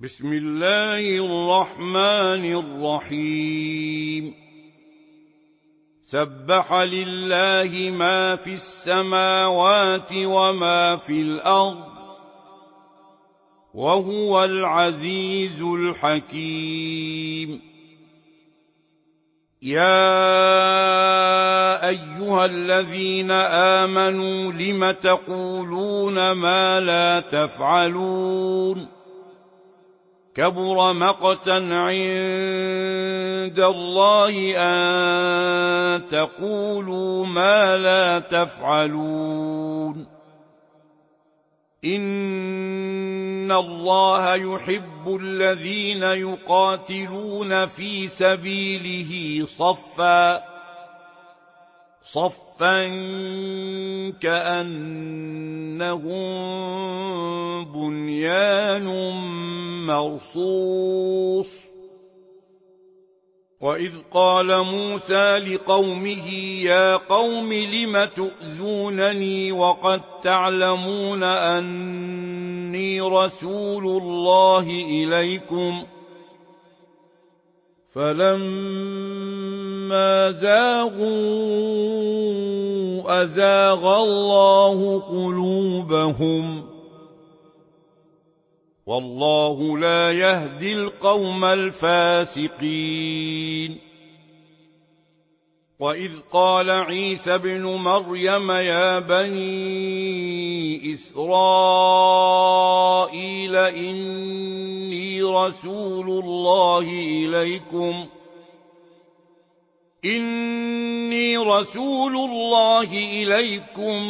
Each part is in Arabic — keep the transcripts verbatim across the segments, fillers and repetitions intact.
بسم الله الرحمن الرحيم سبح لله ما في السماوات وما في الأرض وهو العزيز الحكيم يا أيها الذين آمنوا لم تقولون ما لا تفعلون كبر مقتا عند الله أن تقولوا ما لا تفعلون إن الله يحب الذين يقاتلون في سبيله صفا صفا كأنهم بنيان مرصوص وإذ قال موسى لقومه يا قوم لم تؤذونني وقد تعلمون أني رسول الله إليكم فلما زاغوا أزاغ الله قلوبهم والله لا يهدي القوم الفاسقين وإذ قال عيسى ابن مريم يا بني إسرائيل إني رسول الله إليكم إني رسول الله إليكم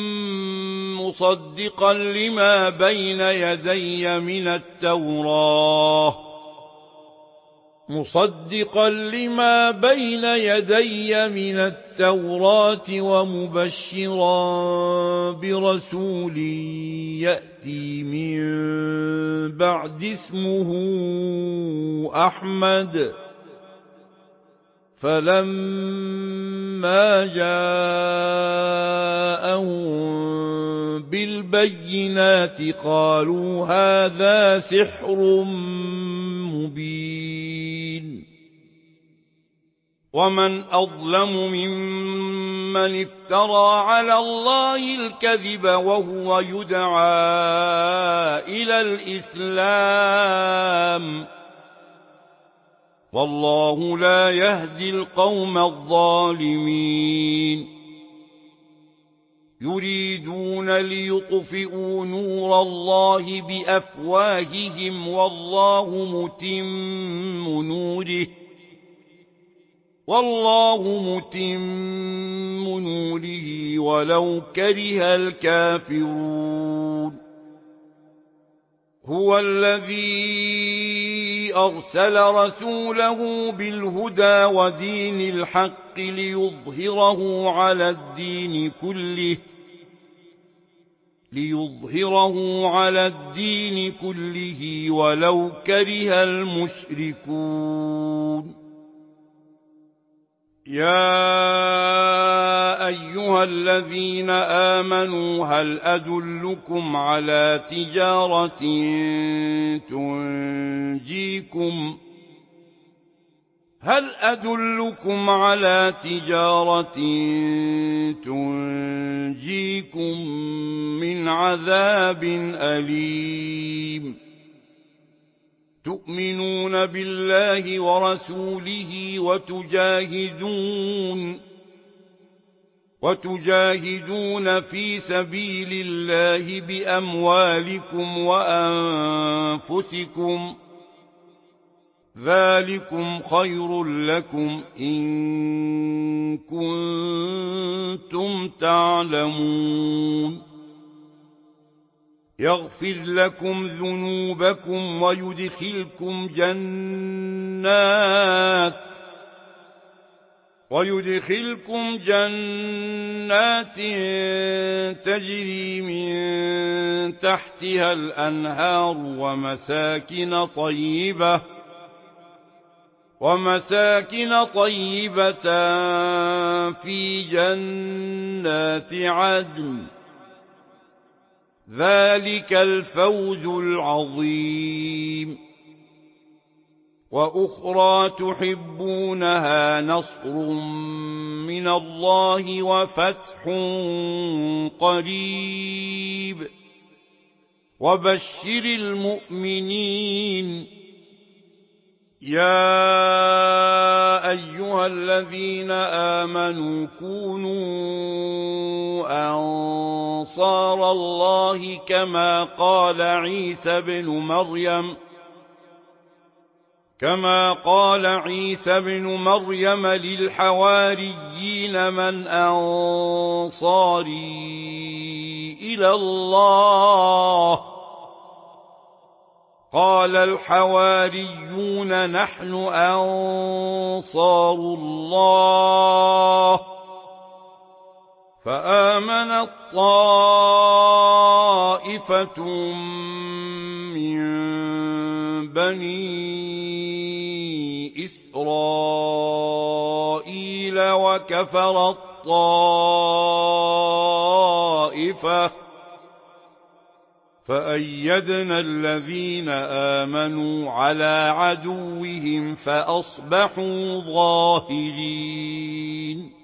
مصدقا لما بين يدي من التوراة مصدقا لما بين يدي من التوراة ومبشرا برسول يأتي من بعد اسمه أحمد فلما جاءهم بالبينات قالوا هذا سحر مبين ومن أظلم ممن افترى على الله الكذب وهو يدعى إلى الإسلام والله لا يهدي القوم الظالمين يريدون ليطفئوا نور الله بأفواههم والله متم نوره والله متم نوره ولو كره الكافرون هو الذي أرسل رسوله بالهدى ودين الحق ليظهره على الدين كله ليظهره على الدين كله ولو كره المشركون يا أيها الذين آمنوا هل أدلكم على تجارة تنجيكم هل أدلكم على تجارة تنجيكم من عذاب أليم تؤمنون بالله ورسوله وتجاهدون وتجاهدون في سبيل الله بأموالكم وأنفسكم ذلكم خير لكم إن كنتم تعلمون يغفر لكم ذنوبكم ويدخلكم جنات ويدخلكم جنات تجري من تحتها الأنهار ومساكن طيبة ومساكن طيبة في جنات عدن ذلك الفوز العظيم عَظِيمٌ وَأُخْرَىٰ تُحِبُّونَهَا نَصْرٌ مِّنَ اللَّهِ وَفَتْحٌ قَرِيبٌ وَبَشِّرِ الْمُؤْمِنِينَ يَا أَيُّهَا الَّذِينَ آمَنُوا كُونُوا أَنصَارَ اللَّهِ كَمَا قَالَ عِيسَى ابْنُ مَرْيَمَ كما قال عيسى ابن مريم للحواريين من أنصاري إلى الله قال الحواريون نحن أنصار الله فآمنت طائفة من بني إسرائيل وكفرت طائفة فأيدنا الذين آمنوا على عدوهم فأصبحوا ظاهرين